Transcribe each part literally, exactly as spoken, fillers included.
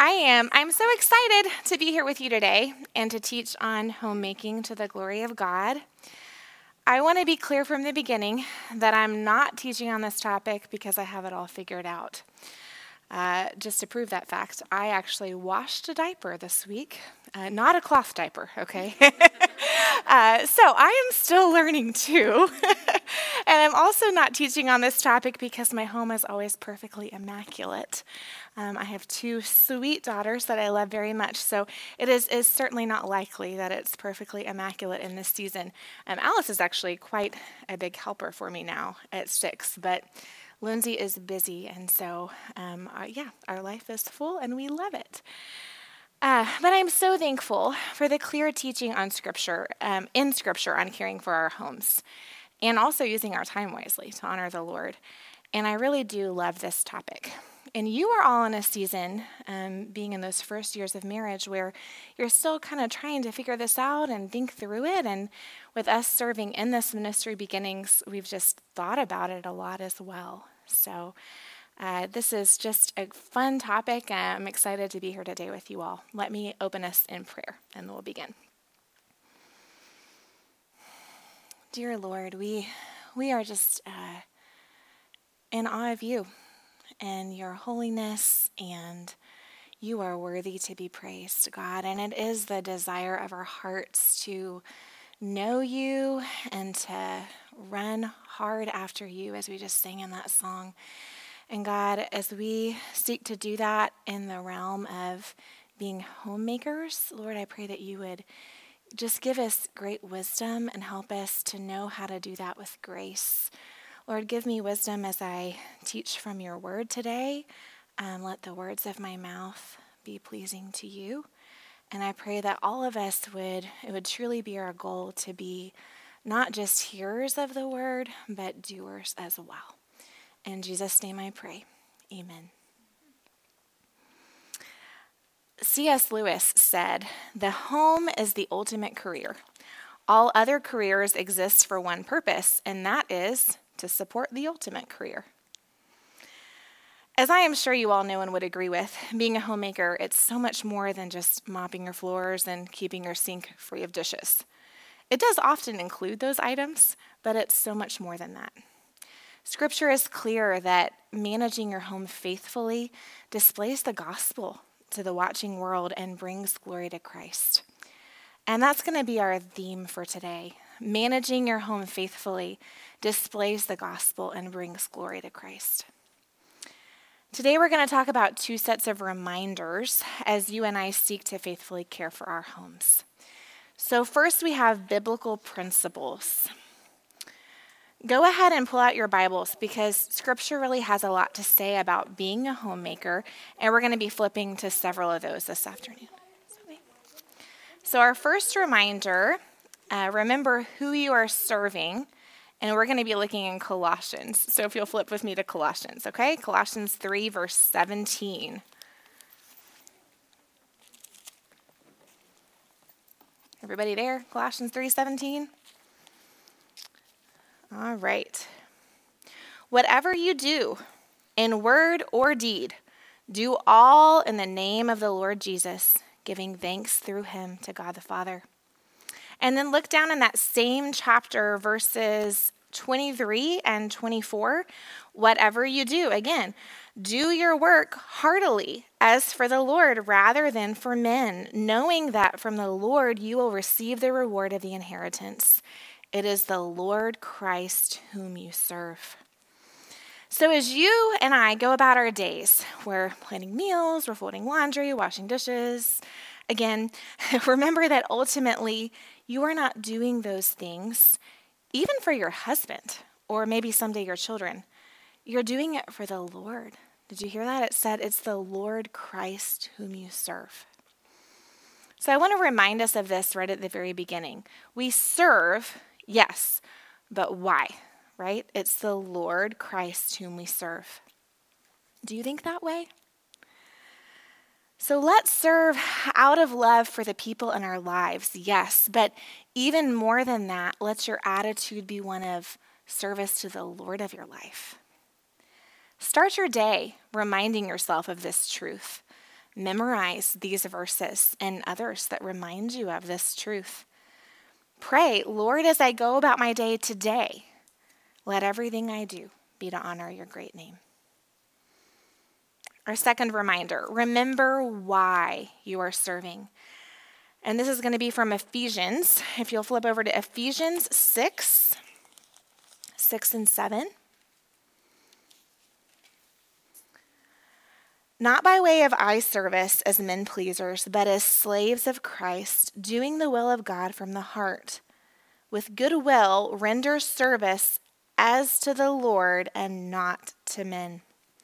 I am. I'm so excited to be here with you today and to teach on homemaking to the glory of God. I want to be clear from the beginning that I'm not teaching on this topic because I have it all figured out. Uh, just to prove that fact, I actually washed a diaper this week, uh, not a cloth diaper, okay? uh, so I am still learning too. And I'm also not teaching on this topic because my home is always perfectly immaculate. Um, I have two sweet daughters that I love very much, so it is, is certainly not likely that it's perfectly immaculate in this season. Um, Alice is actually quite a big helper for me now at six, but Lindsay is busy, and so, um, uh, yeah, our life is full, and we love it. Uh, but I'm so thankful for the clear teaching on Scripture, um, in Scripture on caring for our homes, and also using our time wisely to honor the Lord. And I really do love this topic. And you are all in a season, um, being in those first years of marriage, where you're still kind of trying to figure this out and think through it. And with us serving in this ministry beginnings, we've just thought about it a lot as well. So uh, this is just a fun topic. I'm excited to be here today with you all. Let me open us in prayer, and we'll begin. Dear Lord, we we are just uh, in awe of you and your holiness, and you are worthy to be praised, God. And it is the desire of our hearts to know you and to run hard after you, as we just sang in that song. And God, as we seek to do that in the realm of being homemakers, Lord, I pray that you would just give us great wisdom and help us to know how to do that with grace. Lord, give me wisdom as I teach from your word today. Um, let the words of my mouth be pleasing to you. And I pray that all of us would, it would truly be our goal to be not just hearers of the word, but doers as well. In Jesus' name I pray. Amen. C S Lewis said, "The home is the ultimate career. All other careers exist for one purpose, and that is to support the ultimate career." As I am sure you all know and would agree with, being a homemaker, it's so much more than just mopping your floors and keeping your sink free of dishes. It does often include those items, but it's so much more than that. Scripture is clear that managing your home faithfully displays the gospel to the watching world and brings glory to Christ. And that's going to be our theme for today. Managing your home faithfully displays the gospel and brings glory to Christ. Today we're going to talk about two sets of reminders as you and I seek to faithfully care for our homes. So first we have biblical principles. Go ahead and pull out your Bibles because Scripture really has a lot to say about being a homemaker, and we're going to be flipping to several of those this afternoon. So our first reminder, uh, remember who you are serving, and we're going to be looking in Colossians. So if you'll flip with me to Colossians, okay? Colossians three, verse seventeen. Everybody there? Colossians three seventeen? All right. Whatever you do, in word or deed, do all in the name of the Lord Jesus, giving thanks through him to God the Father. And then look down in that same chapter, verses twenty-three and twenty-four. Whatever you do, again, do your work heartily as for the Lord rather than for men, knowing that from the Lord you will receive the reward of the inheritance. It is the Lord Christ whom you serve. So as you and I go about our days, we're planning meals, we're folding laundry, washing dishes. Again, remember that ultimately you are not doing those things even for your husband or maybe someday your children. You're doing it for the Lord. Did you hear that? It said it's the Lord Christ whom you serve. So I want to remind us of this right at the very beginning. We serve, yes, but why? Right? It's the Lord Christ whom we serve. Do you think that way? So let's serve out of love for the people in our lives, yes, but even more than that, let your attitude be one of service to the Lord of your life. Start your day reminding yourself of this truth, Memorize these verses and others that remind you of this truth. Pray, Lord, as I go about my day today, let everything I do be to honor your great name. Our second reminder, remember why you are serving. And this is going to be from Ephesians. If you'll flip over to Ephesians six, six and seven. Not by way of eye service as men pleasers, but as slaves of Christ, doing the will of God from the heart. With good will, render service as to the Lord and not to men.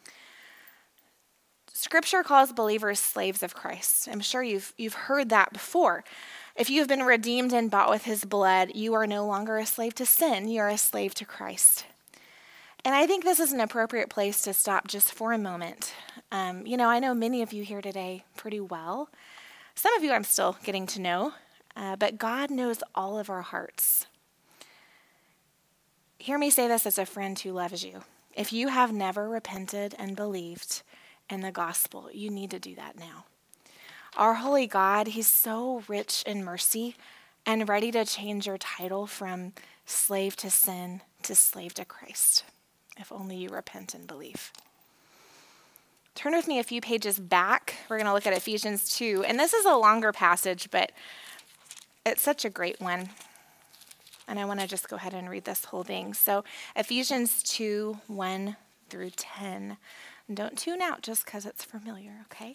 Scripture calls believers slaves of Christ. I'm sure you've you've heard that before. If you have been redeemed and bought with his blood, you are no longer a slave to sin. You are a slave to Christ. And I think this is an appropriate place to stop just for a moment. Um, you know, I know many of you here today pretty well. Some of you I'm still getting to know, uh, but God knows all of our hearts. Hear me say this as a friend who loves you. If you have never repented and believed in the gospel, you need to do that now. Our holy God, he's so rich in mercy and ready to change your title from slave to sin to slave to Christ, if only you repent and believe. Turn with me a few pages back. We're going to look at Ephesians two, and this is a longer passage, but it's such a great one. And I want to just go ahead and read this whole thing. So Ephesians two, one through ten. And don't tune out just because it's familiar, okay?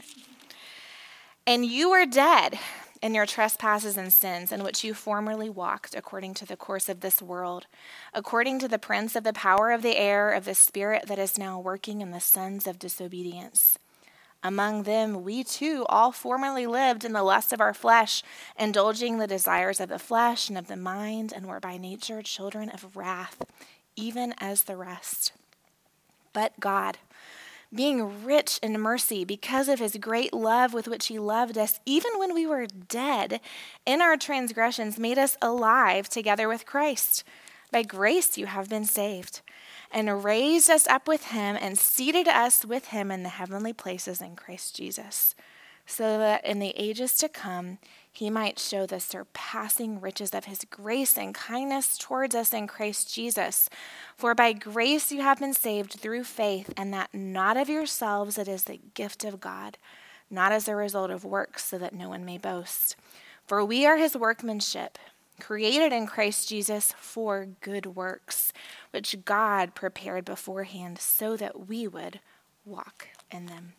And you were dead in your trespasses and sins, in which you formerly walked according to the course of this world, according to the prince of the power of the air, of the spirit that is now working in the sons of disobedience. Among them, we too all formerly lived in the lust of our flesh, indulging the desires of the flesh and of the mind, and were by nature children of wrath, even as the rest. But God, being rich in mercy because of his great love with which he loved us, even when we were dead in our transgressions, made us alive together with Christ. By grace you have been saved, and raised us up with him and seated us with him in the heavenly places in Christ Jesus, so that in the ages to come he might show the surpassing riches of his grace and kindness towards us in Christ Jesus. For by grace you have been saved through faith, and that not of yourselves, it is the gift of God, not as a result of works, so that no one may boast. For we are his workmanship, created in Christ Jesus for good works, which God prepared beforehand so that we would walk in them.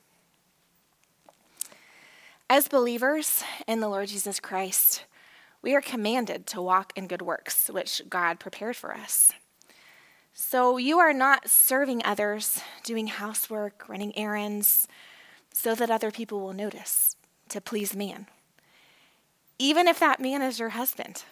As believers in the Lord Jesus Christ, we are commanded to walk in good works, which God prepared for us. So you are not serving others, doing housework, running errands, so that other people will notice, to please man, even if that man is your husband.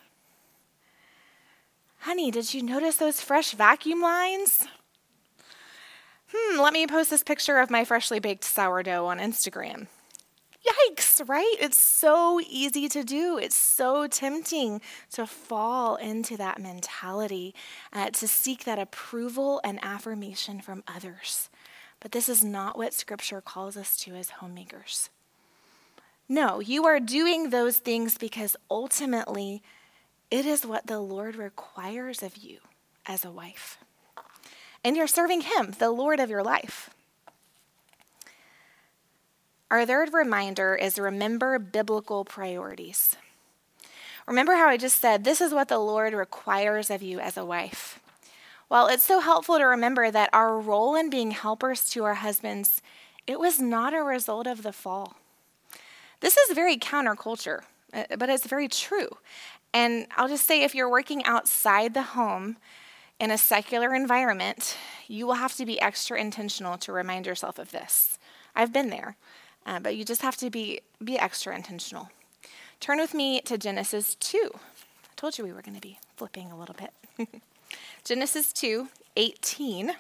Honey, did you notice those fresh vacuum lines? Hmm, let me post this picture of my freshly baked sourdough on Instagram. Yikes, right? It's so easy to do. It's so tempting to fall into that mentality, uh, to seek that approval and affirmation from others. But this is not what Scripture calls us to as homemakers. No, you are doing those things because ultimately it is what the Lord requires of you as a wife. And you're serving him, the Lord of your life. Our third reminder is remember biblical priorities. Remember how I just said, this is what the Lord requires of you as a wife. Well, it's so helpful to remember that our role in being helpers to our husbands, it was not a result of the fall. This is very counterculture, but it's very true. And I'll just say, if you're working outside the home in a secular environment, you will have to be extra intentional to remind yourself of this. I've been there. Uh, but you just have to be, be extra intentional. Turn with me to Genesis two. I told you we were going to be flipping a little bit. Genesis two, eighteen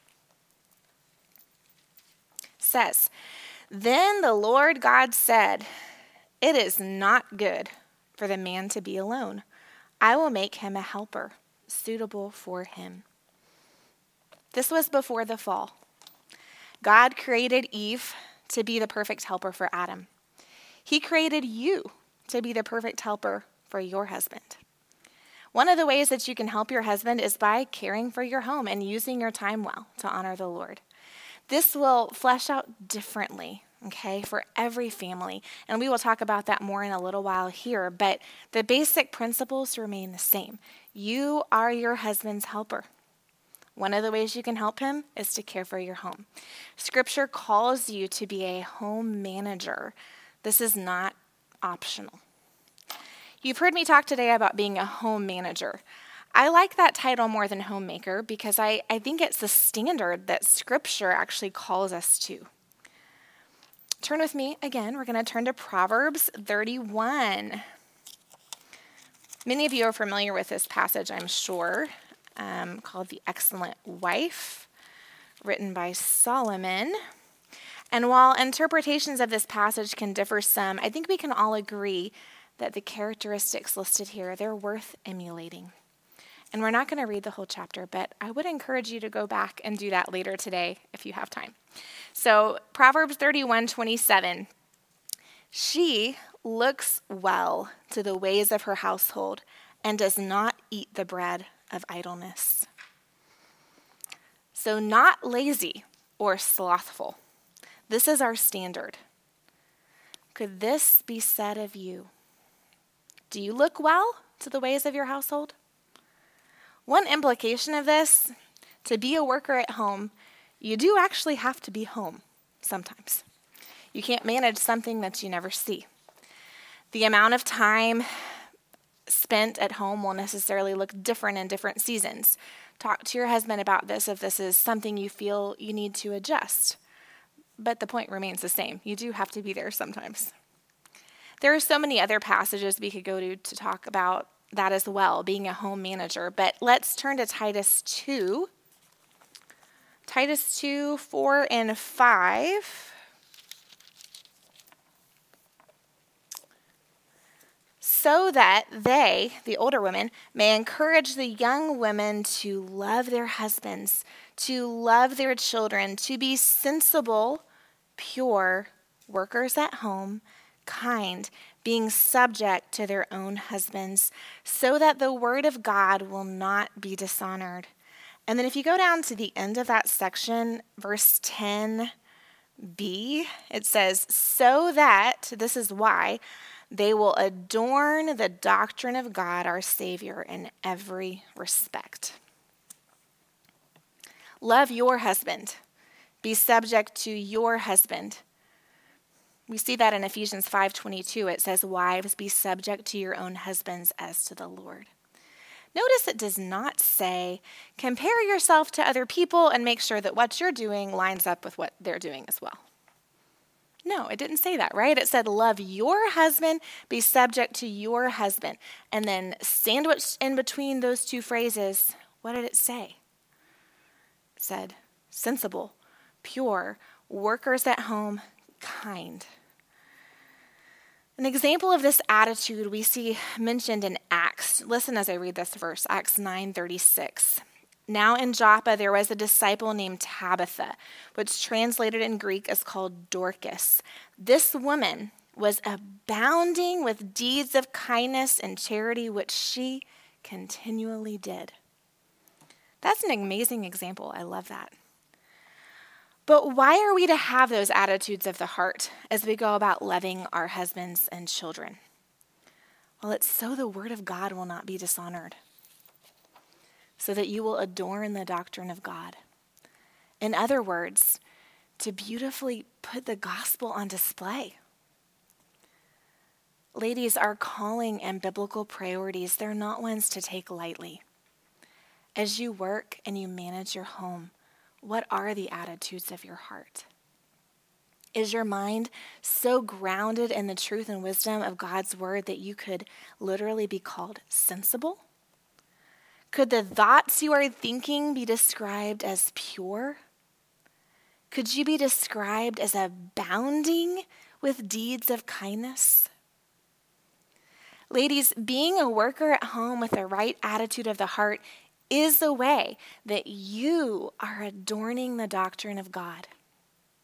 says, Then the Lord God said, It is not good for the man to be alone. I will make him a helper suitable for him. This was before the fall. God created Eve to be the perfect helper for Adam. He created you to be the perfect helper for your husband. One of the ways that you can help your husband is by caring for your home and using your time well to honor the Lord. This will flesh out differently, okay, for every family. And we will talk about that more in a little while here, but the basic principles remain the same. You are your husband's helper. One of the ways you can help him is to care for your home. Scripture calls you to be a home manager. This is not optional. You've heard me talk today about being a home manager. I like that title more than homemaker because I, I think it's the standard that Scripture actually calls us to. Turn with me again. We're going to turn to Proverbs thirty-one. Many of you are familiar with this passage, I'm sure, um, called The Excellent Wife, written by Solomon. And while interpretations of this passage can differ some, I think we can all agree that the characteristics listed here, they're worth emulating. And we're not going to read the whole chapter, but I would encourage you to go back and do that later today if you have time. So Proverbs thirty-one twenty-seven, she looks well to the ways of her household and does not eat the bread of idleness. So not lazy or slothful. This is our standard. Could this be said of you? Do you look well to the ways of your household? One implication of this, to be a worker at home, you do actually have to be home sometimes. You can't manage something that you never see. The amount of time spent at home will necessarily look different in different seasons. Talk to your husband about this if this is something you feel you need to adjust. But the point remains the same. You do have to be there sometimes. There are so many other passages we could go to to talk about that as well, being a home manager. But let's turn to Titus two. Titus two, four, and five. So that they, the older women, may encourage the young women to love their husbands, to love their children, to be sensible, pure, workers at home, kind, being subject to their own husbands, so that the word of God will not be dishonored. And then if you go down to the end of that section, verse ten b, it says, so that, this is why, they will adorn the doctrine of God our Savior in every respect. Love your husband. Be subject to your husband. We see that in Ephesians five twenty-two. It says, wives, be subject to your own husbands as to the Lord. Notice it does not say, compare yourself to other people and make sure that what you're doing lines up with what they're doing as well. No, it didn't say that, right? It said, love your husband, be subject to your husband. And then sandwiched in between those two phrases, what did it say? It said, sensible, pure, workers at home, kind. An example of this attitude we see mentioned in Acts. Listen as I read this verse, Acts nine thirty-six. Now in Joppa there was a disciple named Tabitha, which translated in Greek is called Dorcas. This woman was abounding with deeds of kindness and charity, which she continually did. That's an amazing example. I love that. But why are we to have those attitudes of the heart as we go about loving our husbands and children? Well, it's so the word of God will not be dishonored, so that you will adorn the doctrine of God. In other words, to beautifully put the gospel on display. Ladies, our calling and biblical priorities, they're not ones to take lightly. As you work and you manage your home, what are the attitudes of your heart? Is your mind so grounded in the truth and wisdom of God's word that you could literally be called sensible? Could the thoughts you are thinking be described as pure? Could you be described as abounding with deeds of kindness? Ladies, being a worker at home with the right attitude of the heart is the way that you are adorning the doctrine of God.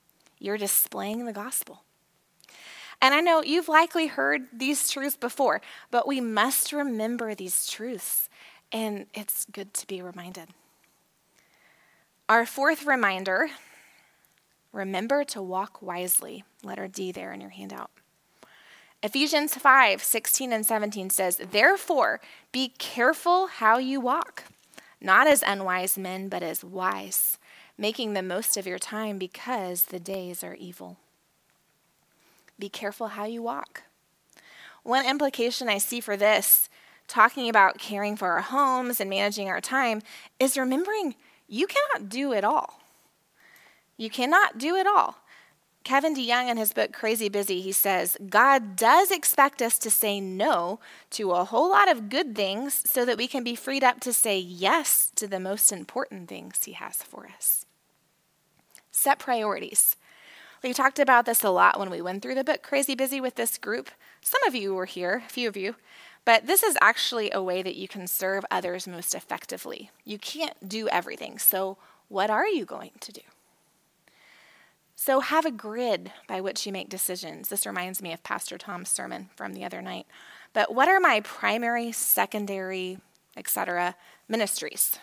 you're displaying the gospel. And I know you've likely heard these truths before, but we must remember these truths, and it's good to be reminded. Our fourth reminder, remember to walk wisely. Letter D there in your handout. Ephesians five, sixteen and seventeen says, therefore, be careful how you walk, not as unwise men, but as wise, making the most of your time because the days are evil. Be careful how you walk. One implication I see for this, talking about caring for our homes and managing our time, is remembering you cannot do it all. You cannot do it all. Kevin DeYoung, in his book Crazy Busy, he says, God does expect us to say no to a whole lot of good things so that we can be freed up to say yes to the most important things he has for us. Set priorities. We talked about this a lot when we went through the book Crazy Busy with this group. Some of you were here, a few of you, but this is actually a way that you can serve others most effectively. You can't do everything, so what are you going to do? So have a grid by which you make decisions. This reminds me of Pastor Tom's sermon from the other night. But what are my primary, secondary, et cetera ministries?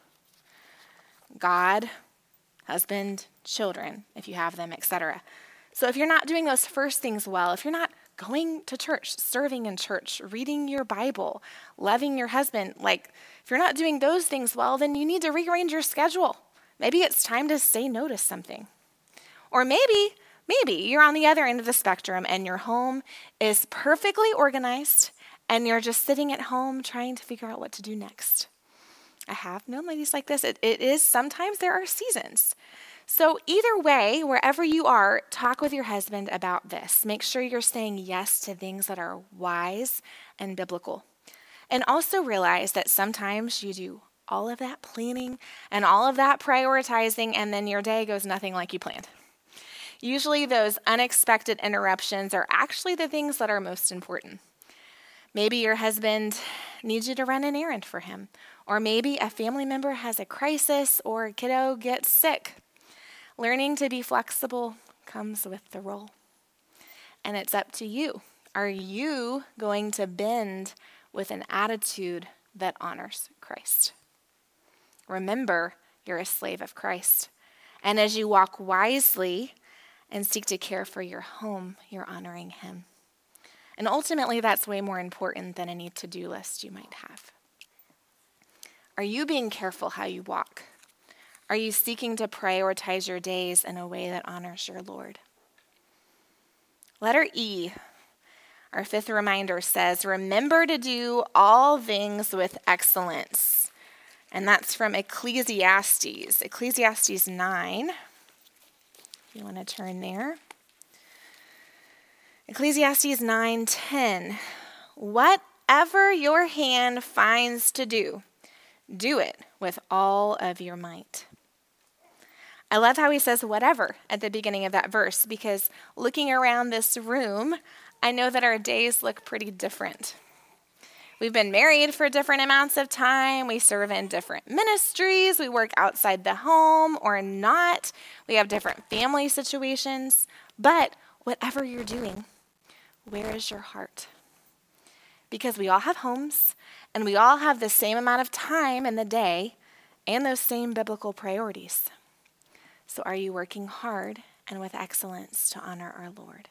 God, husband, children, if you have them, et cetera. So if you're not doing those first things well, if you're not going to church, serving in church, reading your Bible, loving your husband, like if you're not doing those things well, then you need to rearrange your schedule. Maybe it's time to say no to something. Or maybe, maybe you're on the other end of the spectrum and your home is perfectly organized and you're just sitting at home trying to figure out what to do next. I have known ladies like this. It, it is sometimes there are seasons. So either way, wherever you are, talk with your husband about this. Make sure you're saying yes to things that are wise and biblical. And also realize that sometimes you do all of that planning and all of that prioritizing, and then your day goes nothing like you planned. Usually those unexpected interruptions are actually the things that are most important. Maybe your husband needs you to run an errand for him, or maybe a family member has a crisis or a kiddo gets sick. Learning to be flexible comes with the role. And it's up to you. Are you going to bend with an attitude that honors Christ? Remember, you're a slave of Christ. And as you walk wisely and seek to care for your home, you're honoring him. And ultimately, that's way more important than any to-do list you might have. Are you being careful how you walk? Are you seeking to prioritize your days in a way that honors your Lord? Letter E, our fifth reminder says, remember to do all things with excellence. And that's from Ecclesiastes, Ecclesiastes nine. If you want to turn there. Ecclesiastes nine ten. Whatever your hand finds to do, do it with all of your might. I love how he says whatever at the beginning of that verse, because looking around this room, I know that our days look pretty different. We've been married for different amounts of time. We serve in different ministries. We work outside the home or not. We have different family situations. But whatever you're doing, where is your heart? Because we all have homes and we all have the same amount of time in the day and those same biblical priorities. So are you working hard and with excellence to honor our Lord?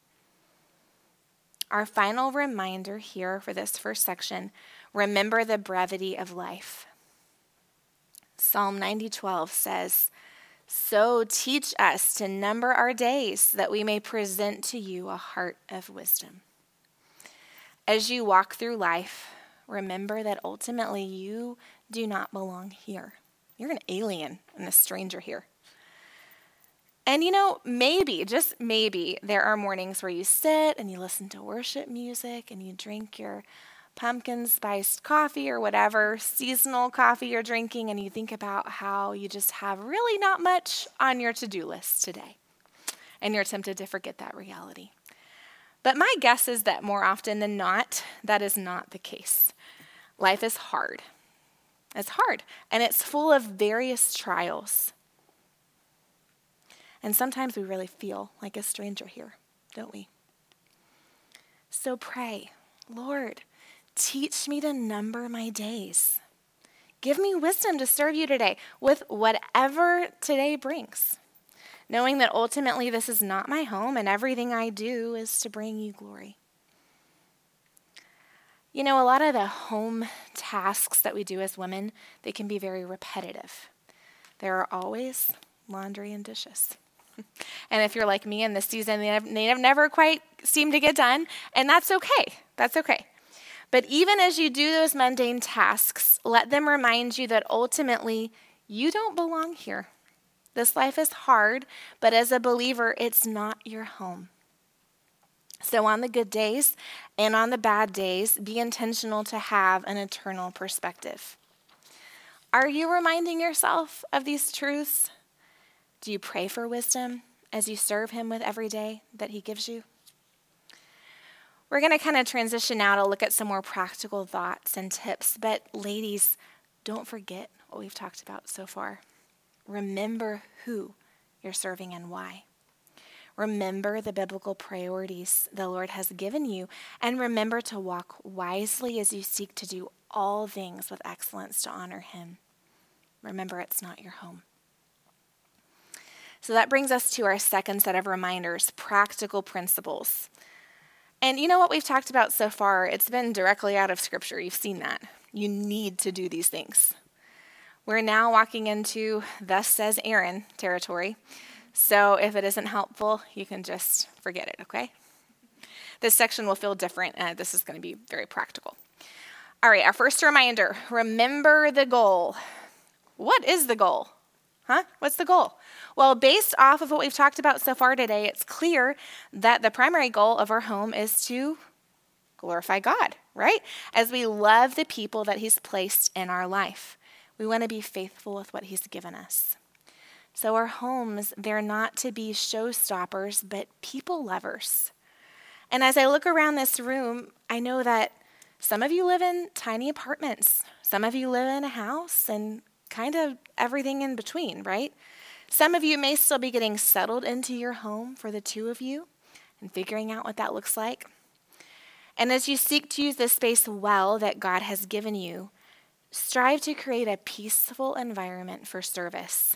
Our final reminder here for this first section, remember the brevity of life. Psalm ninety twelve says, so teach us to number our days that we may present to you a heart of wisdom. As you walk through life, remember that ultimately you do not belong here. You're an alien and a stranger here. And you know, maybe, just maybe, there are mornings where you sit and you listen to worship music and you drink your pumpkin spiced coffee or whatever seasonal coffee you're drinking, and you think about how you just have really not much on your to-do list today. And you're tempted to forget that reality. But my guess is that more often than not, that is not the case. Life is hard. It's hard, and it's full of various trials. And sometimes we really feel like a stranger here, don't we? So pray, Lord, teach me to number my days. Give me wisdom to serve you today with whatever today brings, knowing that ultimately this is not my home and everything I do is to bring you glory. You know, a lot of the home tasks that we do as women, they can be very repetitive. There are always laundry and dishes. And if you're like me in this season, they have, they have never quite seemed to get done, and that's okay. That's okay. But even as you do those mundane tasks, let them remind you that ultimately you don't belong here. This life is hard, but as a believer, it's not your home. So on the good days and on the bad days, be intentional to have an eternal perspective. Are you reminding yourself of these truths? Do you pray for wisdom as you serve him with every day that he gives you? We're going to kind of transition now to look at some more practical thoughts and tips. But ladies, don't forget what we've talked about so far. Remember who you're serving and why. Remember the biblical priorities the Lord has given you, and remember to walk wisely as you seek to do all things with excellence to honor him. Remember, it's not your home. So that brings us to our second set of reminders, practical principles. And you know what we've talked about so far? It's been directly out of Scripture. You've seen that. You need to do these things. We're now walking into thus says Aaron territory. So if it isn't helpful, you can just forget it, okay? This section will feel different, and this is going to be very practical. All right, our first reminder, remember the goal. What is the goal? Huh? What's the goal? Well, based off of what we've talked about so far today, it's clear that the primary goal of our home is to glorify God, right? As we love the people that he's placed in our life. We want to be faithful with what he's given us. So our homes, they're not to be showstoppers, but people lovers. And as I look around this room, I know that some of you live in tiny apartments. Some of you live in a house and kind of everything in between, right? Some of you may still be getting settled into your home for the two of you and figuring out what that looks like. And as you seek to use the space well that God has given you, strive to create a peaceful environment for service.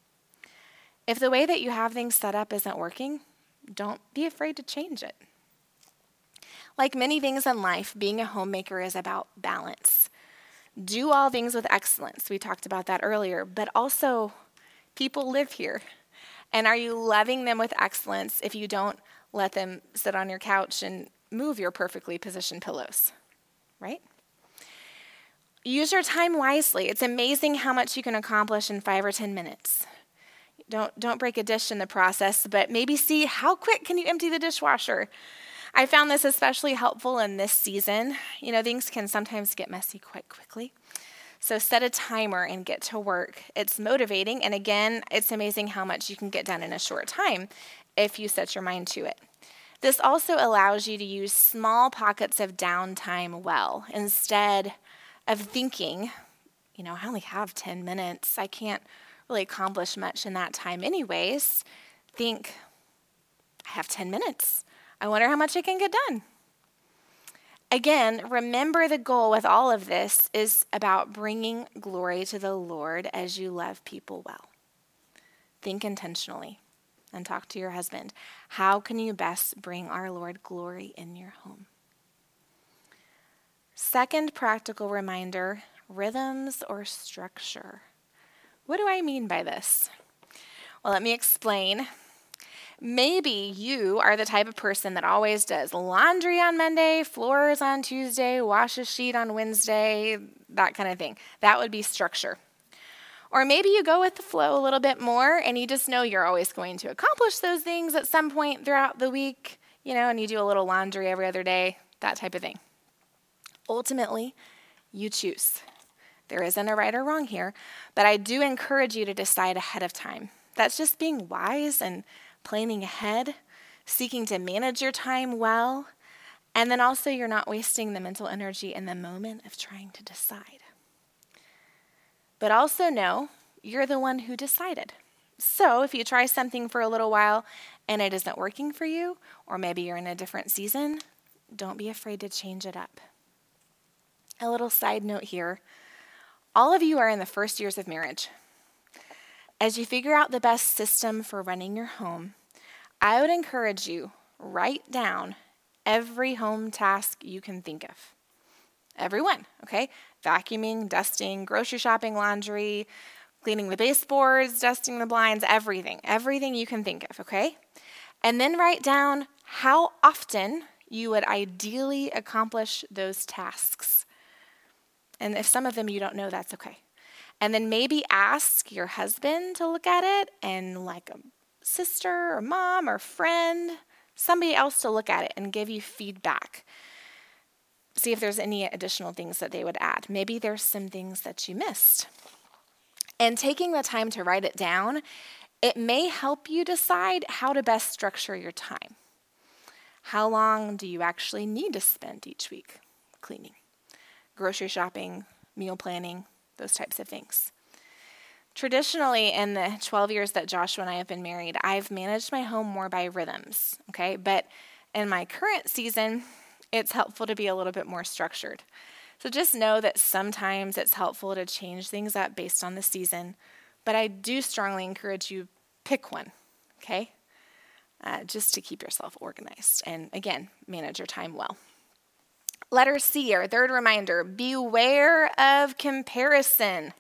If the way that you have things set up isn't working, don't be afraid to change it. Like many things in life, being a homemaker is about balance. Do all things with excellence. We talked about that earlier, but also people live here. And are you loving them with excellence if you don't let them sit on your couch and move your perfectly positioned pillows, right? Use your time wisely. It's amazing how much you can accomplish in five or ten minutes. Don't, don't break a dish in the process, but maybe see how quick can you empty the dishwasher. I found this especially helpful in this season. You know, things can sometimes get messy quite quickly. So set a timer and get to work. It's motivating, and again, it's amazing how much you can get done in a short time if you set your mind to it. This also allows you to use small pockets of downtime well, instead of thinking, you know, I only have ten minutes. I can't really accomplish much in that time anyways. Think, I have ten minutes. I wonder how much I can get done. Again, remember the goal with all of this is about bringing glory to the Lord as you love people well. Think intentionally and talk to your husband. How can you best bring our Lord glory in your home? Second practical reminder, rhythms or structure. What do I mean by this? Well, let me explain. Maybe you are the type of person that always does laundry on Monday, floors on Tuesday, wash a sheet on Wednesday, that kind of thing. That would be structure. Or maybe you go with the flow a little bit more and you just know you're always going to accomplish those things at some point throughout the week, you know, and you do a little laundry every other day, that type of thing. Ultimately, you choose. There isn't a right or wrong here, but I do encourage you to decide ahead of time. That's just being wise and planning ahead, seeking to manage your time well, and then also you're not wasting the mental energy in the moment of trying to decide. But also know you're the one who decided. So if you try something for a little while and it isn't working for you, or maybe you're in a different season, don't be afraid to change it up. A little side note here. All of you are in the first years of marriage. As you figure out the best system for running your home, I would encourage you, write down every home task you can think of. Every one, okay? Vacuuming, dusting, grocery shopping, laundry, cleaning the baseboards, dusting the blinds, everything. Everything you can think of, okay? And then write down how often you would ideally accomplish those tasks. And if some of them you don't know, that's okay. And then maybe ask your husband to look at it, and like a sister or mom or friend, somebody else to look at it and give you feedback. See if there's any additional things that they would add. Maybe there's some things that you missed. And taking the time to write it down, it may help you decide how to best structure your time. How long do you actually need to spend each week cleaning, grocery shopping, meal planning, those types of things? Traditionally, in the twelve years that Joshua and I have been married, I've managed my home more by rhythms, okay? But in my current season, it's helpful to be a little bit more structured. So just know that sometimes it's helpful to change things up based on the season, but I do strongly encourage you pick one, okay? Uh, just to keep yourself organized and, again, manage your time well. Letter C, our third reminder, beware of comparison.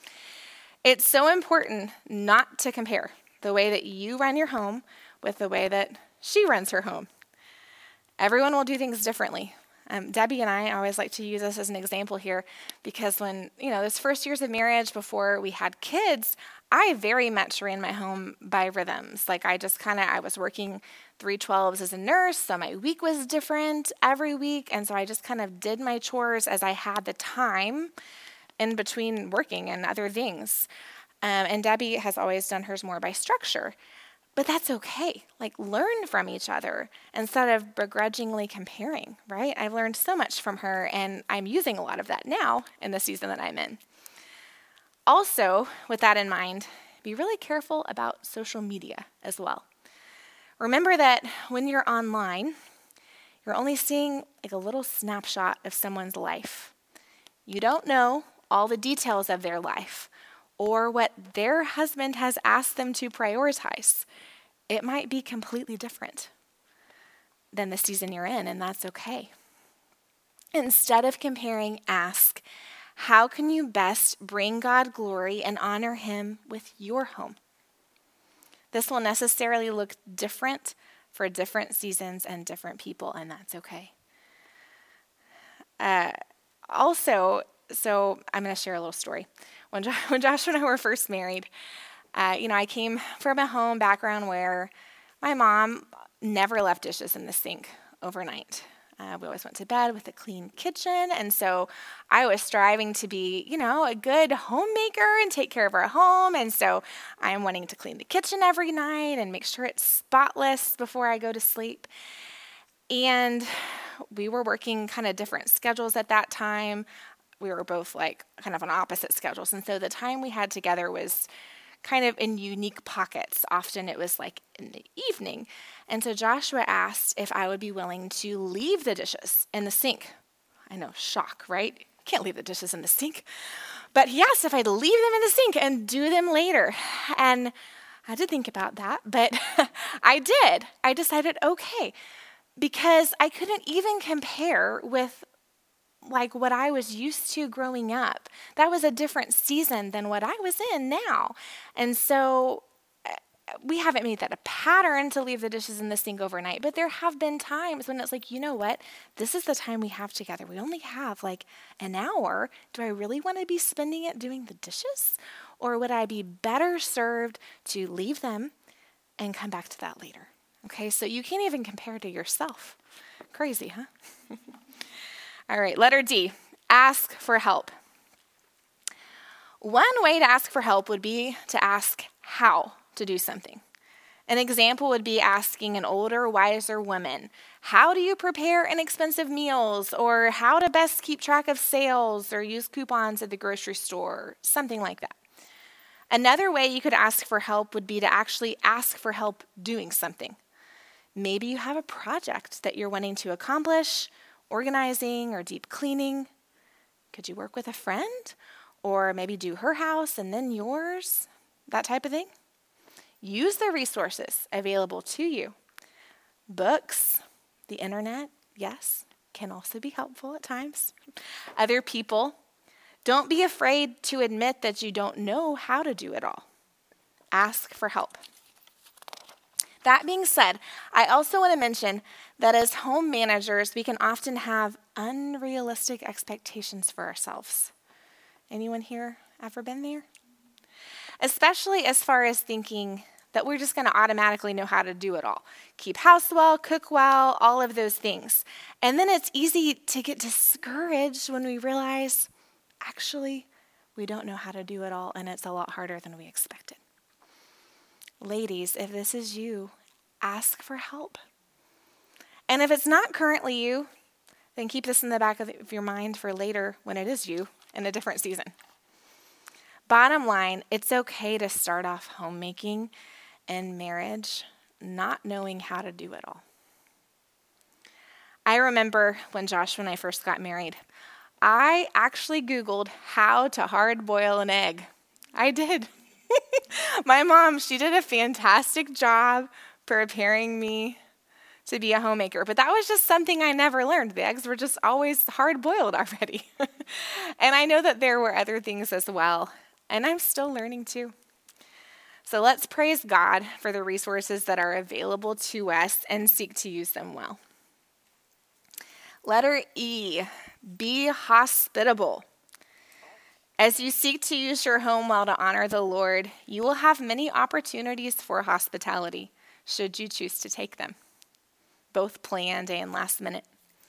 It's so important not to compare the way that you run your home with the way that she runs her home. Everyone will do things differently. Um, Debbie and I always like to use this as an example here because when, you know, those first years of marriage before we had kids, I very much ran my home by rhythms. Like I just kind of, I was working three twelves as a nurse, so my week was different every week. And so I just kind of did my chores as I had the time in between working and other things. Um, and Debbie has always done hers more by structure. But that's okay. Like, learn from each other instead of begrudgingly comparing, right? I've learned so much from her, and I'm using a lot of that now in the season that I'm in. Also, with that in mind, be really careful about social media as well. Remember that when you're online, you're only seeing like a little snapshot of someone's life. You don't know all the details of their life or what their husband has asked them to prioritize. It might be completely different than the season you're in, and that's okay. Instead of comparing, ask, how can you best bring God glory and honor him with your home? This will necessarily look different for different seasons and different people, and that's okay. Uh, also, so I'm going to share a little story. When, jo- when Joshua and I were first married, uh, you know, I came from a home background where my mom never left dishes in the sink overnight. Uh, we always went to bed with a clean kitchen, and so I was striving to be, you know, a good homemaker and take care of our home, and so I'm wanting to clean the kitchen every night and make sure it's spotless before I go to sleep. And we were working kind of different schedules at that time. We were both like kind of on opposite schedules, and so the time we had together was kind of in unique pockets. Often it was like in the evening. And so Joshua asked if I would be willing to leave the dishes in the sink. I know, shock, right? Can't leave the dishes in the sink. But he asked if I'd leave them in the sink and do them later. And I did think about that, but I did. I decided, okay, because I couldn't even compare with like what I was used to growing up. That was a different season than what I was in now. And so we haven't made that a pattern to leave the dishes in the sink overnight, but there have been times when it's like, you know what? This is the time we have together. We only have like an hour. Do I really want to be spending it doing the dishes? Or would I be better served to leave them and come back to that later? Okay, so you can't even compare to yourself. Crazy, huh? All right, letter D, ask for help. One way to ask for help would be to ask how to do something. An example would be asking an older, wiser woman, how do you prepare inexpensive meals, or how to best keep track of sales or use coupons at the grocery store, something like that. Another way you could ask for help would be to actually ask for help doing something. Maybe you have a project that you're wanting to accomplish, organizing or deep cleaning. Could you work with a friend? Or maybe do her house and then yours? That type of thing. Use the resources available to you. Books, the internet, yes, can also be helpful at times. Other people. Don't be afraid to admit that you don't know how to do it all. Ask for help. That being said, I also want to mention that as home managers, we can often have unrealistic expectations for ourselves. Anyone here ever been there? Especially as far as thinking that we're just going to automatically know how to do it all. Keep house well, cook well, all of those things. And then it's easy to get discouraged when we realize, actually, we don't know how to do it all, and it's a lot harder than we expected. Ladies, if this is you, ask for help. And if it's not currently you, then keep this in the back of your mind for later when it is you in a different season. Bottom line, it's okay to start off homemaking and marriage not knowing how to do it all. I remember when Josh and I first got married, I actually Googled how to hard boil an egg. I did. My mom, she did a fantastic job preparing me to be a homemaker, but that was just something I never learned. The eggs were just always hard boiled already. And I know that there were other things as well, and I'm still learning too. So let's praise God for the resources that are available to us and seek to use them well. Letter E, be hospitable. As you seek to use your home well to honor the Lord, you will have many opportunities for hospitality, should you choose to take them, both planned and last minute.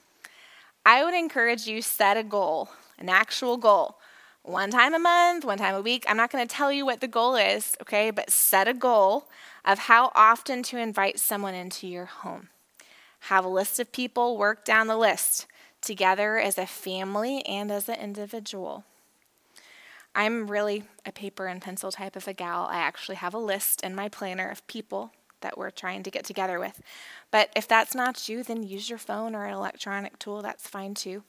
I would encourage you set a goal, an actual goal, one time a month, one time a week. I'm not going to tell you what the goal is, okay, but set a goal of how often to invite someone into your home. Have a list of people, work down the list together as a family and as an individual. I'm really a paper and pencil type of a gal. I actually have a list in my planner of people that we're trying to get together with. But if that's not you, then use your phone or an electronic tool. That's fine too.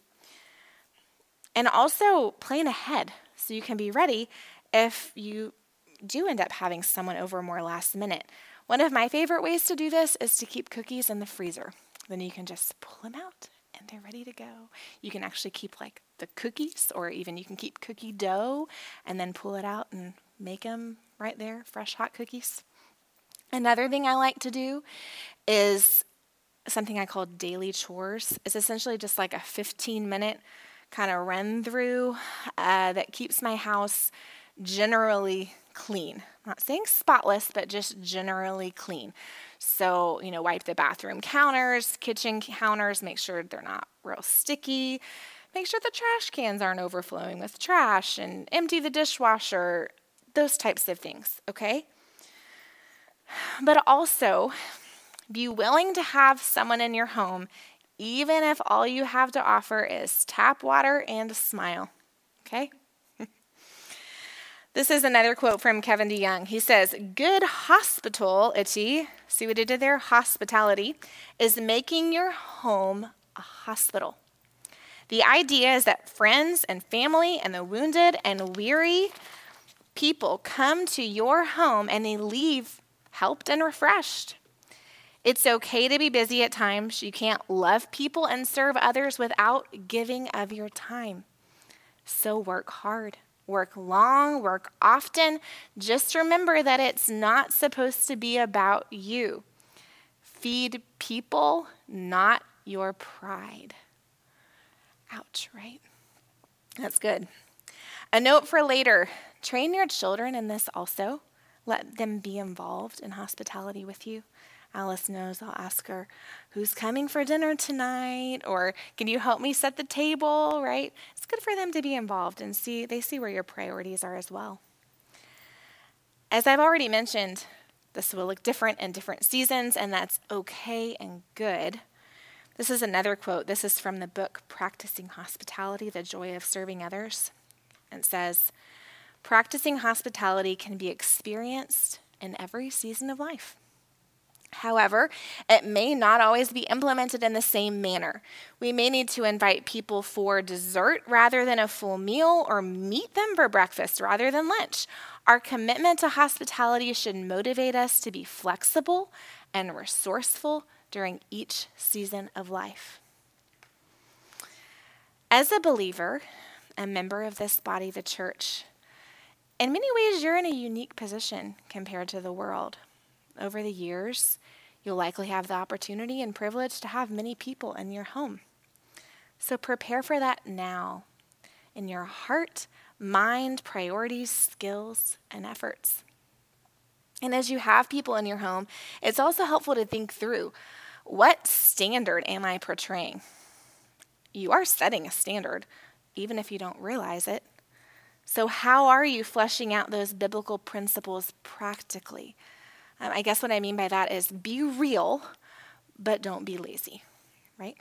And also plan ahead so you can be ready if you do end up having someone over more last minute. One of my favorite ways to do this is to keep cookies in the freezer. Then you can just pull them out and they're ready to go. You can actually keep like the cookies, or even you can keep cookie dough and then pull it out and make them right there, fresh hot cookies. Another thing I like to do is something I call daily chores. It's essentially just like a fifteen minute kind of run through uh, that keeps my house generally clean. I'm not saying spotless, but just generally clean. So, you know, wipe the bathroom counters, kitchen counters, make sure they're not real sticky. Make sure the trash cans aren't overflowing with trash, and empty the dishwasher, those types of things, okay? But also, be willing to have someone in your home, even if all you have to offer is tap water and a smile, okay? This is another quote from Kevin DeYoung. He says, good hospitality, see what he did there? Hospitality is making your home a hospital. The idea is that friends and family and the wounded and weary people come to your home and they leave helped and refreshed. It's okay to be busy at times. You can't love people and serve others without giving of your time. So work hard. Work long, work often. Just remember that it's not supposed to be about you. Feed people, not your pride. Ouch, right? That's good. A note for later. Train your children in this also. Let them be involved in hospitality with you. Alice knows I'll ask her, who's coming for dinner tonight? Or can you help me set the table, right? It's good for them to be involved and see they see where your priorities are as well. As I've already mentioned, this will look different in different seasons, and that's okay and good. This is another quote. This is from the book Practicing Hospitality, The Joy of Serving Others. It says, Practicing hospitality can be experienced in every season of life. However, it may not always be implemented in the same manner. We may need to invite people for dessert rather than a full meal, or meet them for breakfast rather than lunch. Our commitment to hospitality should motivate us to be flexible and resourceful during each season of life. As a believer, a member of this body, the church, in many ways, you're in a unique position compared to the world. Over the years, you'll likely have the opportunity and privilege to have many people in your home. So prepare for that now in your heart, mind, priorities, skills, and efforts. And as you have people in your home, it's also helpful to think through, what standard am I portraying? You are setting a standard, even if you don't realize it. So how are you fleshing out those biblical principles practically? Um, I guess what I mean by that is be real, but don't be lazy, right?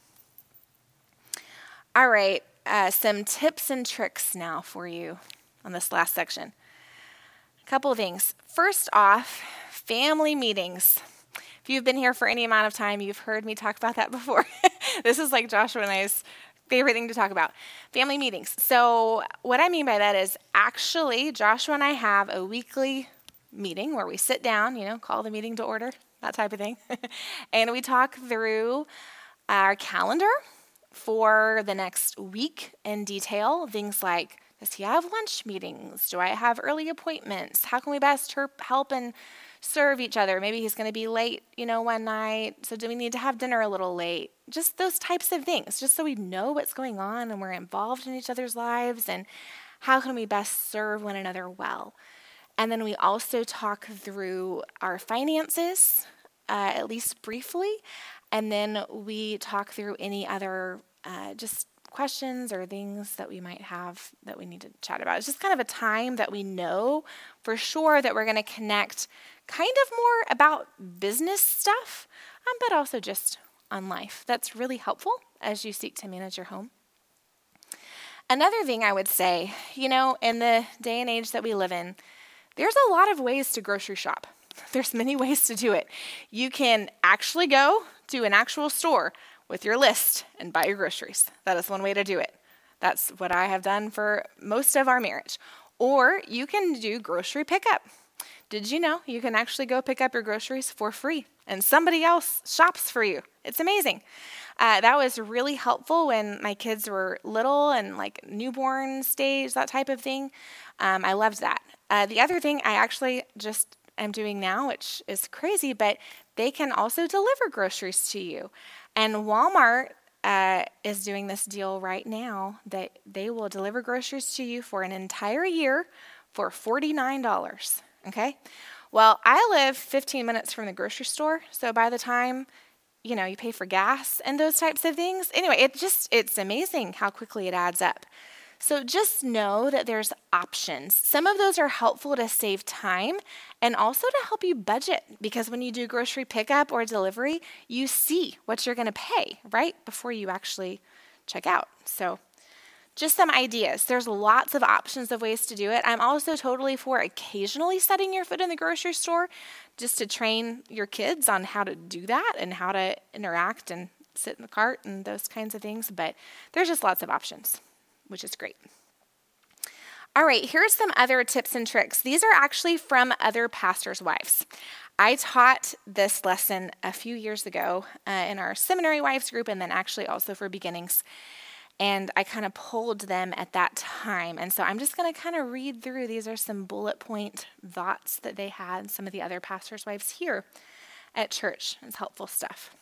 All right, uh, some tips and tricks now for you on this last section. A couple of things. First off, family meetings. If you've been here for any amount of time, you've heard me talk about that before. This is like Joshua and I's favorite thing to talk about, family meetings. So what I mean by that is actually Joshua and I have a weekly meeting where we sit down, you know, call the meeting to order, that type of thing. And we talk through our calendar for the next week in detail. Things like, does he have lunch meetings? Do I have early appointments? How can we best help and serve each other? Maybe he's going to be late, you know, one night. So do we need to have dinner a little late? Just those types of things, just so we know what's going on and we're involved in each other's lives, and how can we best serve one another well. And then we also talk through our finances, uh, at least briefly, and then we talk through any other uh, just questions or things that we might have that we need to chat about. It's just kind of a time that we know for sure that we're going to connect kind of more about business stuff, um, but also just on life. That's really helpful as you seek to manage your home. Another thing I would say, you know, in the day and age that we live in, there's a lot of ways to grocery shop. There's many ways to do it. You can actually go to an actual store with your list and buy your groceries. That is one way to do it. That's what I have done for most of our marriage. Or you can do grocery pickup. Did you know you can actually go pick up your groceries for free and somebody else shops for you? It's amazing. Uh, that was really helpful when my kids were little and like newborn stage, that type of thing. Um, I loved that. Uh, the other thing I actually just am doing now, which is crazy, but they can also deliver groceries to you. And Walmart uh, is doing this deal right now that they will deliver groceries to you for an entire year for forty-nine dollars. Okay? Well, I live fifteen minutes from the grocery store, so by the time, you know, you pay for gas and those types of things, anyway, it just, it's amazing how quickly it adds up. So just know that there's options. Some of those are helpful to save time and also to help you budget, because when you do grocery pickup or delivery, you see what you're going to pay right before you actually check out. So just some ideas. There's lots of options of ways to do it. I'm also totally for occasionally setting your foot in the grocery store just to train your kids on how to do that and how to interact and sit in the cart and those kinds of things. But there's just lots of options, which is great. All right, here's some other tips and tricks. These are actually from other pastors' wives. I taught this lesson a few years ago uh, in our seminary wives group, and then actually also for beginnings. And I kind of pulled them at that time. And so I'm just going to kind of read through. These are some bullet point thoughts that they had, some of the other pastors' wives here at church. It's helpful stuff.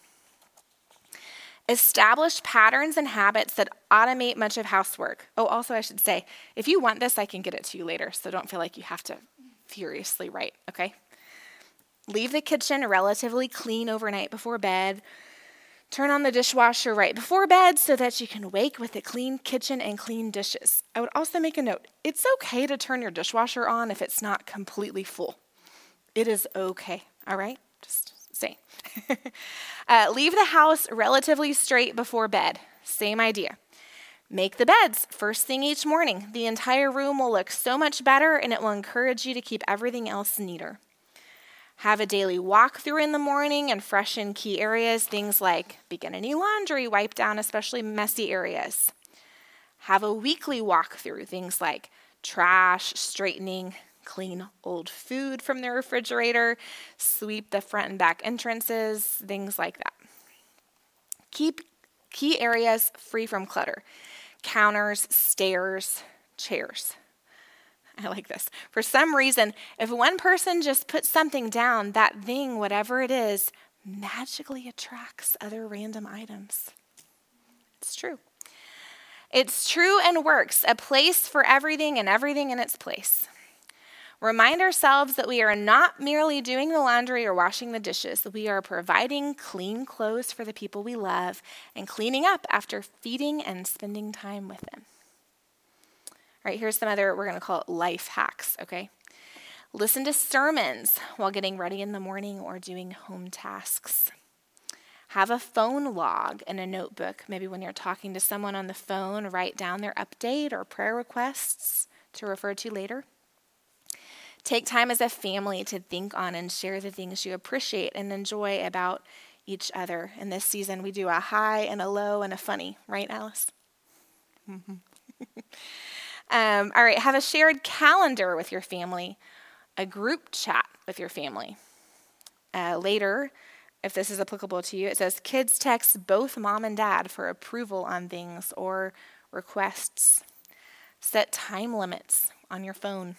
Establish patterns and habits that automate much of housework. Oh, also I should say, if you want this, I can get it to you later, so don't feel like you have to furiously write, okay? Leave the kitchen relatively clean overnight before bed. Turn on the dishwasher right before bed so that you can wake with a clean kitchen and clean dishes. I would also make a note. It's okay to turn your dishwasher on if it's not completely full. It is okay, all right? Just say. uh, leave the house relatively straight before bed. Same idea. Make the beds first thing each morning. The entire room will look so much better, and it will encourage you to keep everything else neater. Have a daily walkthrough in the morning and freshen key areas, things like begin any laundry, wipe down especially messy areas. Have a weekly walkthrough, things like trash, straightening, clean old food from the refrigerator, sweep the front and back entrances, things like that. Keep key areas free from clutter. Counters, stairs, chairs. I like this. For some reason, if one person just puts something down, that thing, whatever it is, magically attracts other random items. It's true. It's true and works. A place for everything and everything in its place. Remind ourselves that we are not merely doing the laundry or washing the dishes. We are providing clean clothes for the people we love and cleaning up after feeding and spending time with them. All right, here's some other, we're going to call it life hacks, okay? Listen to sermons while getting ready in the morning or doing home tasks. Have a phone log in a notebook. Maybe when you're talking to someone on the phone, write down their update or prayer requests to refer to later. Take time as a family to think on and share the things you appreciate and enjoy about each other. In this season, we do a high and a low and a funny, right, Alice? Mm-hmm. um, all right, have a shared calendar with your family, a group chat with your family. Uh, later, if this is applicable to you, it says kids text both mom and dad for approval on things or requests. Set time limits on your phone.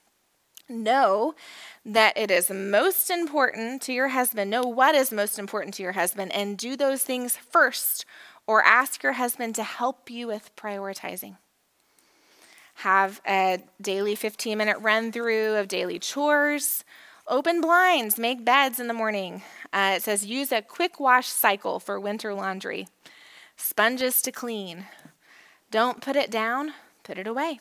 Know that it is most important to your husband. Know what is most important to your husband and do those things first, or ask your husband to help you with prioritizing. Have a daily fifteen-minute run-through of daily chores. Open blinds, make beds in the morning. Uh, it says use a quick wash cycle for winter laundry. Sponges to clean. Don't put it down, put it away.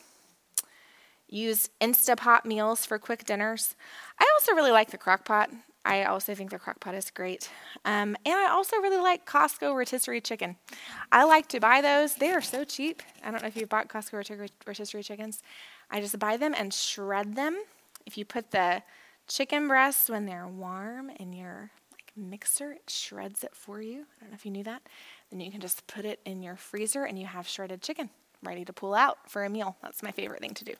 Use Instapot meals for quick dinners. I also really like the Crock-Pot. I also think the Crock-Pot is great. Um, and I also really like Costco rotisserie chicken. I like to buy those. They are so cheap. I don't know if you've bought Costco rotisserie chickens. I just buy them and shred them. If you put the chicken breasts when they're warm in your like mixer, it shreds it for you. I don't know if you knew that. Then you can just put it in your freezer and you have shredded chicken ready to pull out for a meal. That's my favorite thing to do.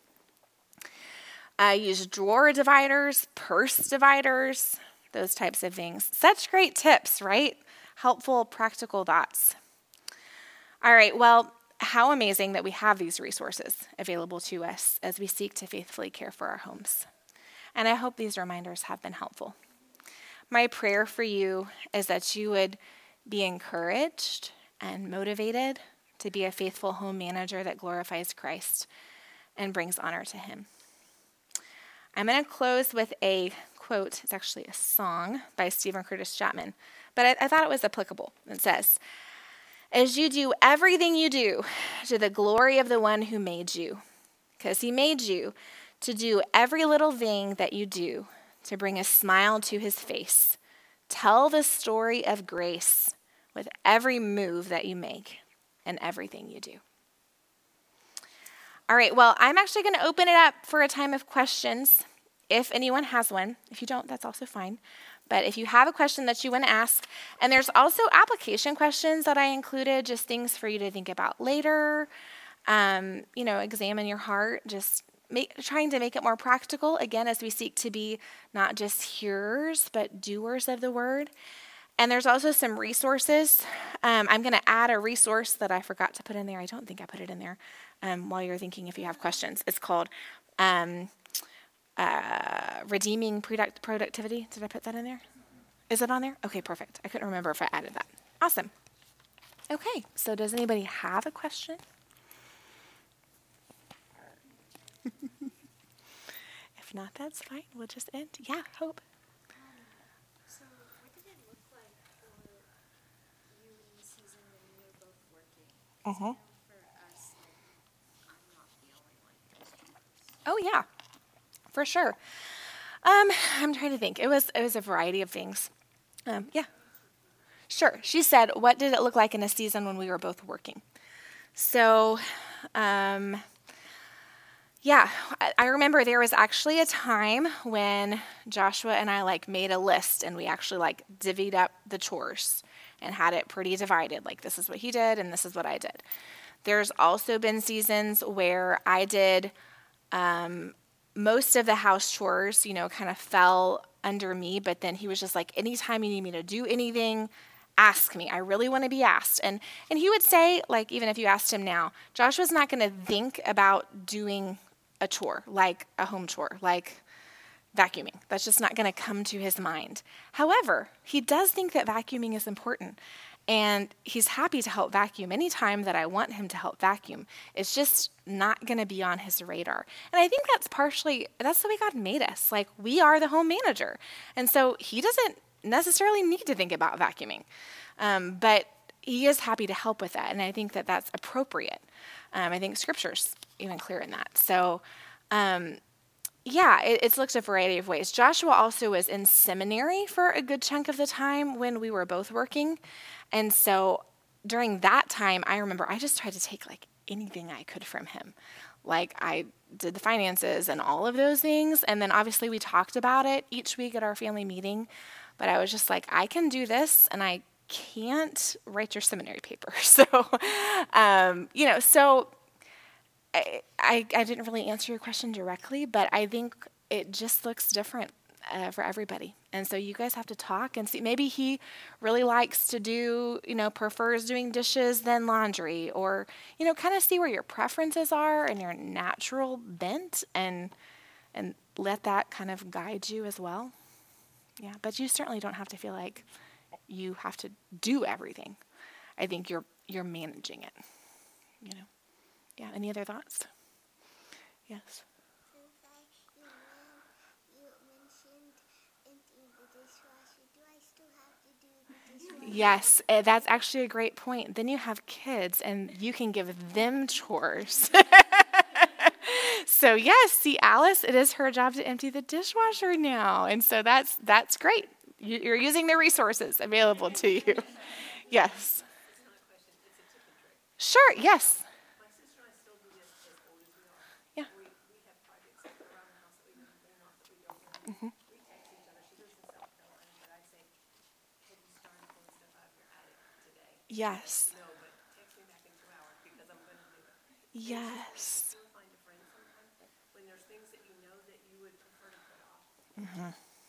Uh, use drawer dividers, purse dividers, those types of things. Such great tips, right? Helpful, practical thoughts. All right, well, how amazing that we have these resources available to us as we seek to faithfully care for our homes. And I hope these reminders have been helpful. My prayer for you is that you would be encouraged and motivated to be a faithful home manager that glorifies Christ and brings honor to him. I'm going to close with a quote. It's actually a song by Stephen Curtis Chapman, but I, I thought it was applicable. It says, as you do everything you do to the glory of the one who made you, because he made you to do every little thing that you do to bring a smile to his face. Tell the story of grace with every move that you make and everything you do. All right, well, I'm actually going to open it up for a time of questions, if anyone has one. If you don't, that's also fine. But if you have a question that you want to ask, and there's also application questions that I included, just things for you to think about later, um, you know, examine your heart, just make, trying to make it more practical, again, as we seek to be not just hearers, but doers of the word. And there's also some resources. Um, I'm going to add a resource that I forgot to put in there. I don't think I put it in there um, while you're thinking if you have questions. It's called um, uh, Redeeming Product- Productivity. Did I put that in there? Is it on there? Okay, perfect. I couldn't remember if I added that. Awesome. Okay, so does anybody have a question? If not, that's fine. We'll just end. Yeah, Hope. Uh-huh. Oh yeah, for sure. Um, I'm trying to think. It was it was a variety of things. Um, yeah, sure. She said, "What did it look like in a season when we were both working?" So, um, yeah, I, I remember there was actually a time when Joshua and I like made a list and we actually like divvied up the chores and had it pretty divided. Like this is what he did and this is what I did. There's also been seasons where I did um, most of the house chores, you know, kind of fell under me, but then he was just like, anytime you need me to do anything, ask me. I really want to be asked. And and he would say, like, even if you asked him now, Joshua's not going to think about doing a chore, like a home chore, like vacuuming. That's just not going to come to his mind. However, he does think that vacuuming is important. And he's happy to help vacuum anytime that I want him to help vacuum. It's just not going to be on his radar. And I think that's partially, that's the way God made us. Like, we are the home manager. And so he doesn't necessarily need to think about vacuuming. Um, but he is happy to help with that. And I think that that's appropriate. Um, I think Scripture's even clear in that. So, um, yeah, it, it's looked a variety of ways. Joshua also was in seminary for a good chunk of the time when we were both working. And so during that time, I remember I just tried to take like anything I could from him. Like I did the finances and all of those things. And then obviously we talked about it each week at our family meeting. But I was just like, I can do this and I can't write your seminary paper. So, um, you know, so I, I, I didn't really answer your question directly, but I think it just looks different uh, for everybody. And so you guys have to talk and see. Maybe he really likes to do, you know, prefers doing dishes than laundry, or, you know, kind of see where your preferences are and your natural bent, and and let that kind of guide you as well. Yeah, but you certainly don't have to feel like you have to do everything. I think you're you're managing it, you know. Yeah, any other thoughts? Yes. Since I, you know, you mentioned emptying the dishwasher, do I still have to do the dishwasher? Yes, uh, that's actually a great point. Then you have kids and you can give them chores. So yes, see, Alice, it is her job to empty the dishwasher now. And so that's that's great. You, you're using the resources available to you. Yes. Sure, yes. Yeah. Mm-hmm. Yes. Yes. Mm-hmm.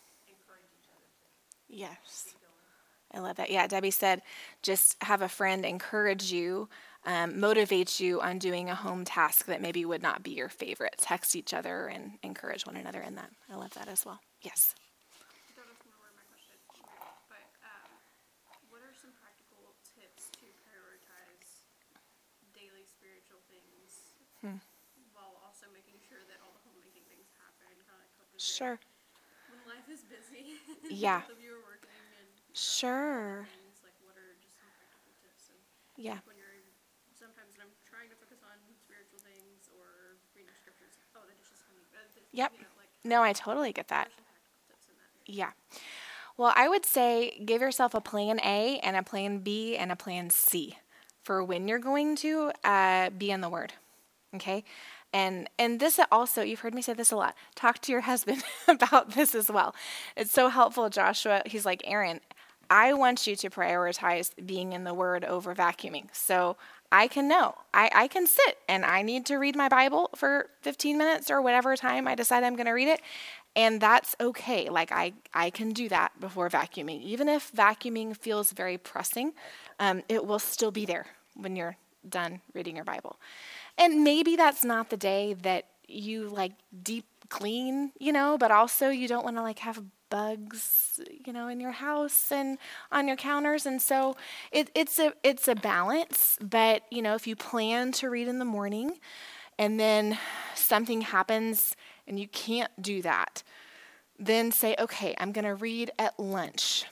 Yes. I love that. Yeah, Debbie said, just have a friend encourage you, um, motivate you on doing a home task that maybe would not be your favorite. Text each other and encourage one another in that. I love that as well. Yes. I don't know if you remember my question, but um, what are some practical tips to prioritize daily spiritual things Hmm. while also making sure that all the homemaking things happen? Kind of like what Sure. when life is busy, Yeah. both of you are working and Sure. things, like what are just some practical tips? And Yeah. when you're sometimes when I'm trying to focus on spiritual things or reading scriptures, oh, the dish is coming. Uh, the, Yep. You know, like, No, I totally get that. some practical tips in that area. Yeah. Well, I would say give yourself a plan A and a plan B and a plan C for when you're going to uh, be in the Word. Okay? And and this also, you've heard me say this a lot. Talk to your husband about this as well. It's so helpful, Joshua. He's like, Aaron, I want you to prioritize being in the Word over vacuuming. So I can know. I, I can sit and I need to read my Bible for fifteen minutes or whatever time I decide I'm going to read it. And that's okay. Like I, I can do that before vacuuming. Even if vacuuming feels very pressing, um, it will still be there when you're done reading your Bible. And maybe that's not the day that you like deep clean, you know, but also you don't want to like have bugs, you know, in your house and on your counters. And so it, it's a it's a balance. But, you know, if you plan to read in the morning and then something happens and you can't do that, then say, okay, I'm going to read at lunch.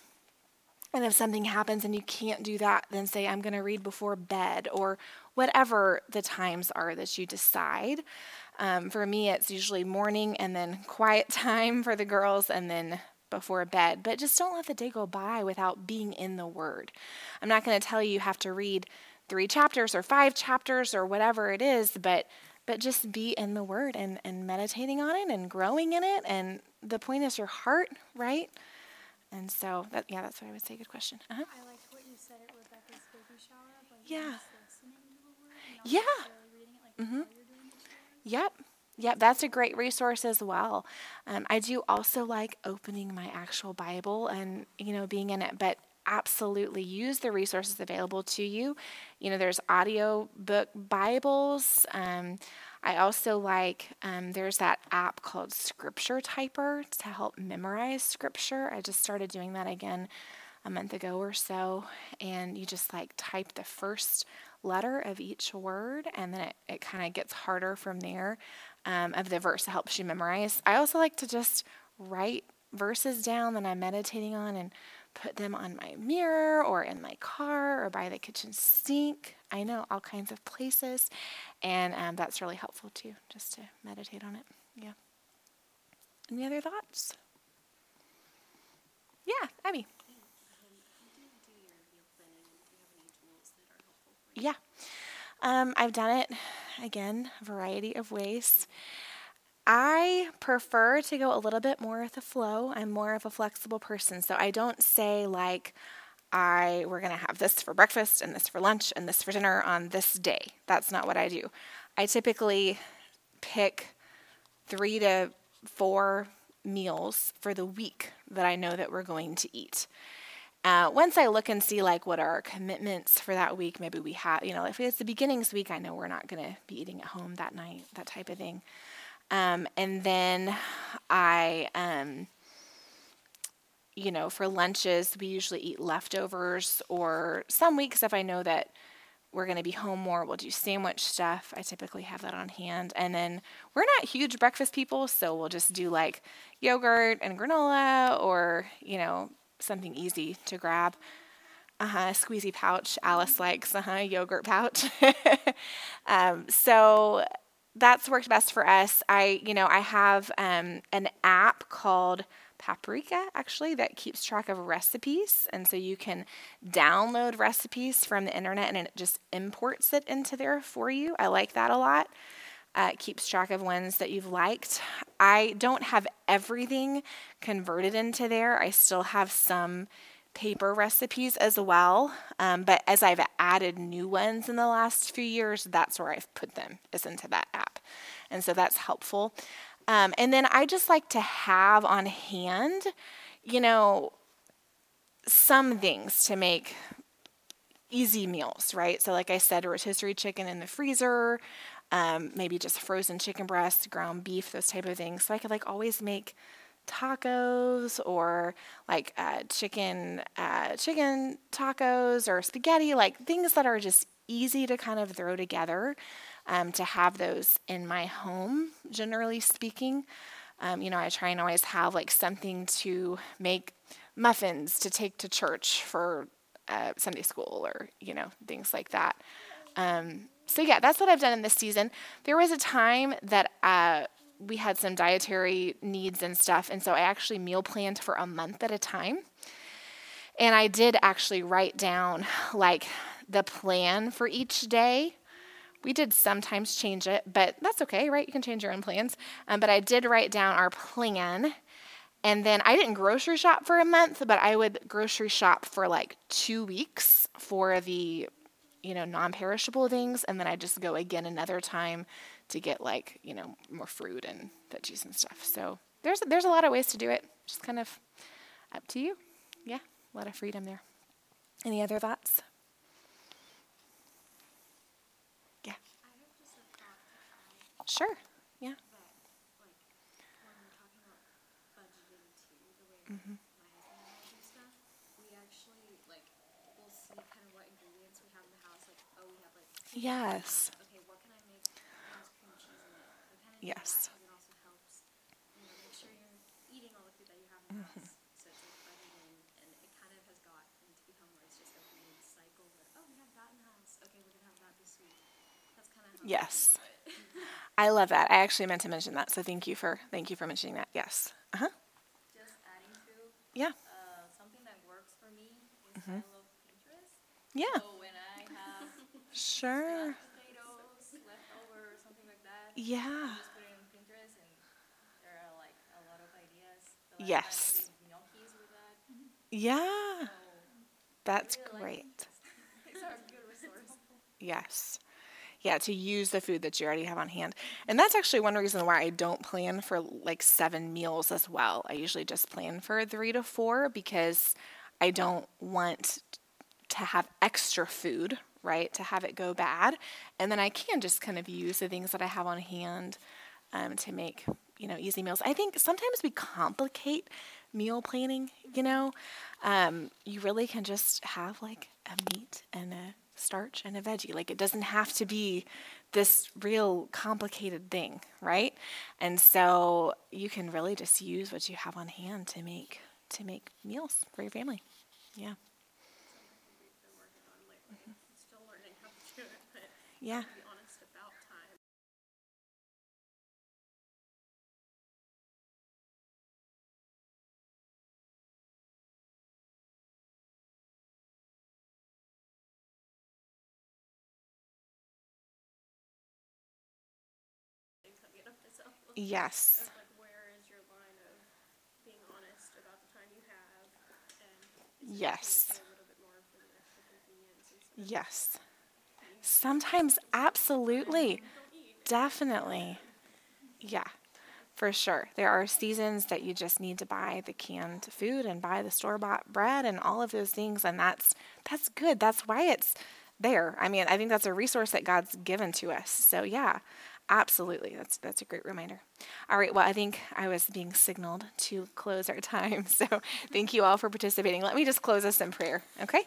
And if something happens and you can't do that, then say, I'm going to read before bed, or whatever the times are that you decide. Um, for me, it's usually morning and then quiet time for the girls and then before bed. But just don't let the day go by without being in the Word. I'm not going to tell you you have to read three chapters or five chapters or whatever it is, but but just be in the Word and, and meditating on it and growing in it. And the point is your heart, right? And so, that yeah, that's what I would say. Good question. Uh-huh. I liked what you said at Rebecca's baby shower, of, like Yeah. just listening to the word and not Yeah. necessarily reading it, like Mhm. while you're doing the chores. Yep. Yep, that's a great resource as well. Um, I do also like opening my actual Bible and, you know, being in it, but absolutely use the resources available to you. You know, there's audio book Bibles. Um, I also like, um, there's that app called Scripture Typer to help memorize scripture. I just started doing that again a month ago or so, and you just like type the first letter of each word, and then it, it kind of gets harder from there um, of the verse. It helps you memorize. I also like to just write verses down that I'm meditating on and put them on my mirror or in my car or by the kitchen sink. I know, all kinds of places, and um, that's really helpful too, just to meditate on it. Yeah. Any other thoughts? Yeah, Abby. Yeah. Um, I've done it, again, a variety of ways. I prefer to go a little bit more with the flow. I'm more of a flexible person, so I don't say like, I we're going to have this for breakfast and this for lunch and this for dinner on this day. That's not what I do. I typically pick three to four meals for the week that I know that we're going to eat. Uh, once I look and see like what are our commitments for that week, maybe we have, you know, if it's the beginnings week, I know we're not going to be eating at home that night, that type of thing. Um, and then I, um, you know, for lunches, we usually eat leftovers, or some weeks if I know that we're going to be home more, we'll do sandwich stuff. I typically have that on hand. And then we're not huge breakfast people, so we'll just do like yogurt and granola, or, you know, something easy to grab. Uh-huh, squeezy pouch. Alice likes uh-huh, yogurt pouch. um, so that's worked best for us. I, you know, I have um, an app called Paprika, actually, that keeps track of recipes. And so you can download recipes from the internet and it just imports it into there for you. I like that a lot. Uh, it keeps track of ones that you've liked. I don't have everything converted into there. I still have some paper recipes as well. Um, but as I've added new ones in the last few years, that's where I've put them, is into that app. And so that's helpful. Um, and then I just like to have on hand, you know, some things to make easy meals, right? So like I said, rotisserie chicken in the freezer, um, maybe just frozen chicken breast, ground beef, those type of things. So I could like always make tacos, or like uh, chicken uh, chicken tacos, or spaghetti, like things that are just easy to kind of throw together, um, to have those in my home, generally speaking. Um, you know, I try and always have like something to make muffins to take to church for uh, Sunday school, or, you know, things like that. Um, so yeah, that's what I've done in this season. There was a time that uh, we had some dietary needs and stuff, and so I actually meal planned for a month at a time. And I did actually write down like the plan for each day. We did sometimes change it, but that's okay, right? You can change your own plans. Um, but I did write down our plan. And then I didn't grocery shop for a month, but I would grocery shop for like two weeks for the, you know, non-perishable things. And then I just go again another time to get like, you know, more fruit and veggies and stuff. So there's, there's a lot of ways to do it. Just kind of up to you. Yeah, a lot of freedom there. Any other thoughts? Yeah. I have just a thought to add. Sure. Yeah. That, like, when we're talking about budgeting too, the way that my husband and I do stuff, we actually, like, we'll see kind of what ingredients we have in the house. Like, oh, we have, like, Yes. okay, what can I make nice cream cheese in it? We kind of do Yes. that because it also helps, you know, make sure you're eating all the food that you have in the house. So it's like budgeting, and it kind of has gotten to become where it's just a weird cycle where, oh, we have that in the house. Okay, we're going to have that this week. That's kind of how Yes. we do it. I love that. I actually meant to mention that. So thank you for, thank you for mentioning that. Yes. Uh-huh. Just adding to Yeah. uh, something that works for me is I love Pinterest. Yeah. So when I have Sure. potatoes, leftover, or something like that. Yeah. Just put it on Pinterest, and there are like a lot of ideas. The last Yes. time I made gnocchis with that. Yeah. So That's really like great. these are a good resource. Yes. Yeah, to use the food that you already have on hand. And that's actually one reason why I don't plan for like seven meals as well. I usually just plan for three to four because I don't want to have extra food, right? To have it go bad. And then I can just kind of use the things that I have on hand um, to make, you know, easy meals. I think sometimes we complicate meal planning, you know. Um, you really can just have like a meat and a starch and a veggie. Like it doesn't have to be this real complicated thing, right? And so you can really just use what you have on hand to make to make meals for your family. Yeah. Something we've been working on lately. Still learning how to do it, but Yeah. to be honest, about time. And coming up myself. Yes. Of like, where is your line of being honest about the time you have, and is it Yes. okay to pay a little bit more for the extra convenience instead of Yes. Sometimes, absolutely. Definitely. Yeah, for sure. There are seasons that you just need to buy the canned food and buy the store-bought bread and all of those things, and that's that's good. That's why it's there. I mean, I think that's a resource that God's given to us. So yeah, absolutely. That's that's a great reminder. All right, well, I think I was being signaled to close our time. So thank you all for participating. Let me just close us in prayer, okay?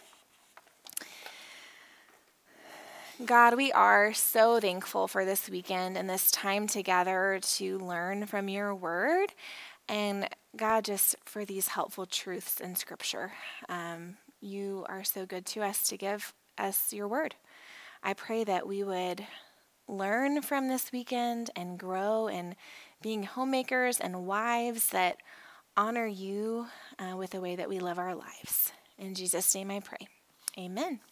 God, we are so thankful for this weekend and this time together to learn from your word. And God, just for these helpful truths in Scripture. Um, you are so good to us to give us your word. I pray that we would learn from this weekend and grow in being homemakers and wives that honor you uh, with the way that we live our lives. In Jesus' name I pray. Amen.